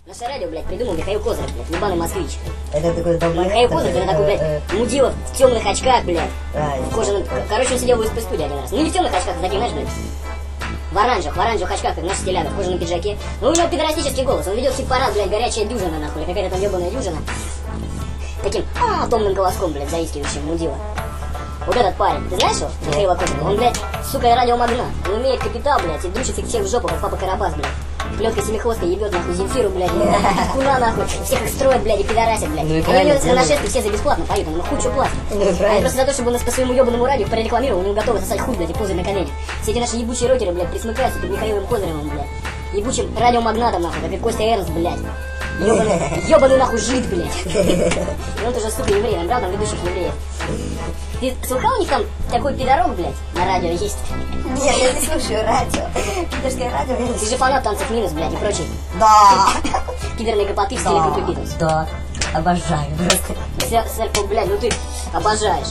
Наше радио, блядь, придумал Михаил Козырев, блядь, ебаный москвич. Это такой долбоёб. Михаил Козырев, это такой, блядь, мудила в темных очках, блядь. В кожаном... Короче, он сидел в СП-студии один раз. Ну не в темных очках, а таких, знаешь, блядь. В оранжевых очках, как наш стиляга, в кожаном пиджаке. Ну у него пидорастический голос, он ведет хит-парад, блядь, горячая дюжина, нахуй, какая-то там ебаная дюжина. Таким томным голоском, блядь, заискивающим мудила. Вот этот парень, ты знаешь его, Михаила Козырева? Он, блядь, сука, радиомагнат. Он умеет капитал, блядь, и дручит их всех в жопу, как папа Карабас, блядь. Плеткой семихвосткой ебет, нахуй, Земфиру, блядь, куна, нахуй, всех их строят, блядь, и пидорасят, блядь. Ну и они на нашествии все за бесплатно поют, он хуй что платит. А просто за то, чтобы он нас по своему ебаному радио прорекламировал, он готов сосать хуй, блядь, и позой на коленях. Все эти наши ебучие рокеры, блядь, присмыкаются перед Михаилом Козыревым, блядь. Ебучим радиомагнатом, нахуй, как и Костя Эрнст, блядь. Ёбаный нахуй жид, блядь. И он тоже, сука, еврей, он брал там ведущих евреев. Ты слыхал, у них там такой пидорок, блядь, на радио есть? Нет, я не слушаю радио. Пидорское радио. Ты же фанат танцев минус, блядь, и прочей. Да. Пидорные гопоты в стиле группы Битлз. Да. Обожаю просто. Сэрфу, блядь, ну ты обожаешь.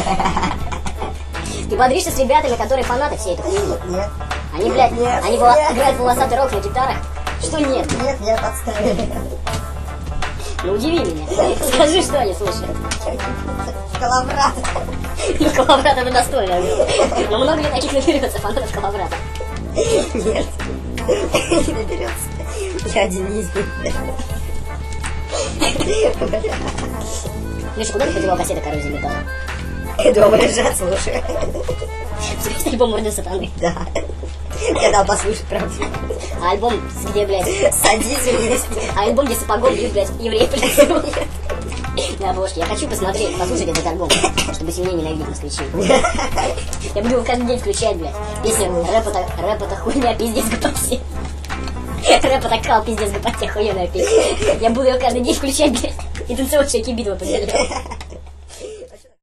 Ты бодришься с ребятами, которые фанаты всей этой хуйни? Нет. Они, блядь, нет, они нет. играют волосатый рок на гитарах? Что нет? Нет, подставили. Ну удиви меня. Скажи, что они слушают. Коловрат. Ну, Коловрат это достойно. Но много ли таких наберется фанатов Коловрата? Нет. Не наберется. Я один из них. Миша, куда ты подевал кассеты коррозии металла? Дома лежат, слушаю. Есть альбом Орден Сатаны? Да. Я дал послушать, правда. А альбом где, блядь? Садизм есть. А альбом, где сапогом бьют, блядь, евреи полицию. На обложке. Я хочу посмотреть, послушать этот альбом, чтобы сильнее ненавидеть москвичей. Я буду его каждый день включать, блядь. Песня рэп это хуйня, пиздец, гопоте. Рэп это кал, пиздец, гопоте, хуйная песня. Я буду ее каждый день включать, блядь, и танцевать всякие битвы по